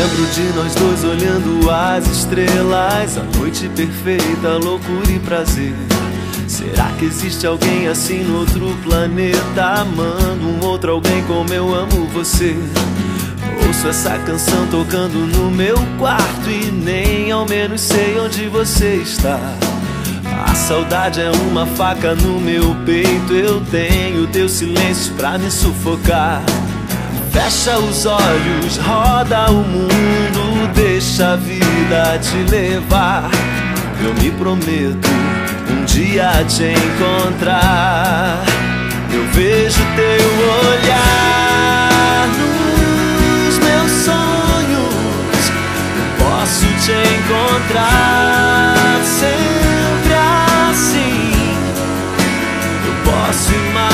lembro de nós dois olhando as estrelas, a noite perfeita, loucura e prazer. Será que existe alguém assim no outro planeta, amando um outro alguém como eu amo você? Ouço essa canção tocando no meu quarto e nem ao menos sei onde você está. A saudade é uma faca no meu peito, eu tenho teu silêncio pra me sufocar. Fecha os olhos, roda o mundo, deixa a vida te levar. Eu me prometo um dia te encontrar. Eu vejo teu olhar nos meus sonhos. Eu posso te encontrar sempre assim. Eu posso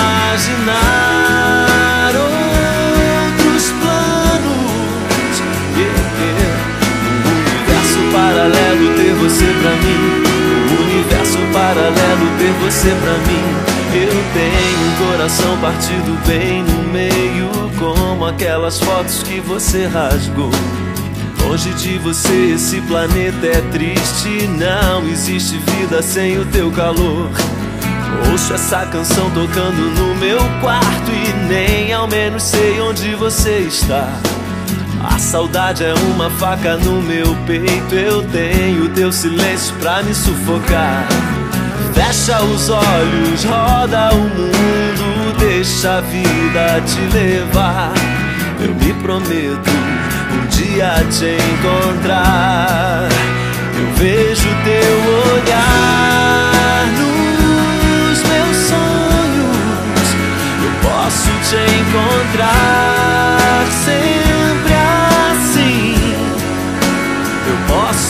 imaginar outros planos. Um universo paralelo, ter você pra mim. Um universo paralelo, ter você pra mim. Eu tenho um coração partido bem no meio, como aquelas fotos que você rasgou. Longe de você esse planeta é triste, não existe vida sem o teu calor. Ouço essa canção tocando no meu quarto e nem ao menos sei onde você está. A saudade é uma faca no meu peito, eu tenho teu silêncio pra me sufocar. Fecha os olhos, roda o mundo, deixa a vida te levar. Eu me prometo um dia te encontrar. Eu vejo teu olhar nos meus sonhos. Eu posso te encontrar sempre assim. Eu posso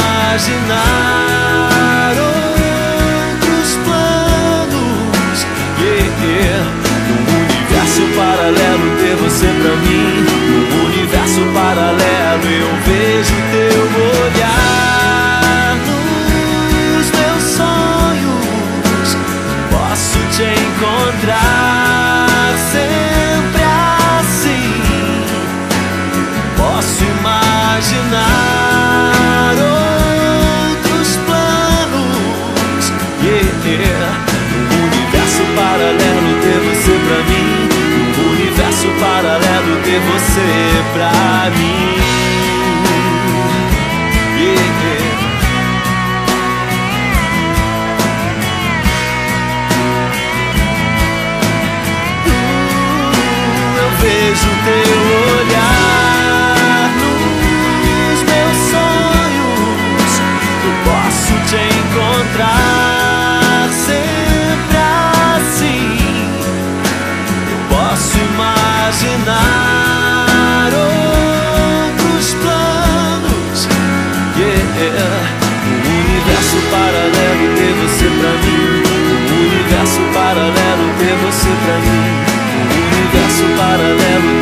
imaginar outros planos. Num universo paralelo, ter você pra mim. Num universo paralelo, eu vejo teu olhar nos meus sonhos. Posso te encontrar sempre assim. Posso imaginar outros planos. Num universo paralelo, ter você pra mim. Num universo paralelo, ter você pra mim. Eu vejo teu olhar nos meus sonhos. Eu posso te encontrar sempre assim. Eu posso imaginar outros planos. Um universo paralelo, ter você pra mim. Um universo paralelo, ter você pra mim. Um universo paralelo,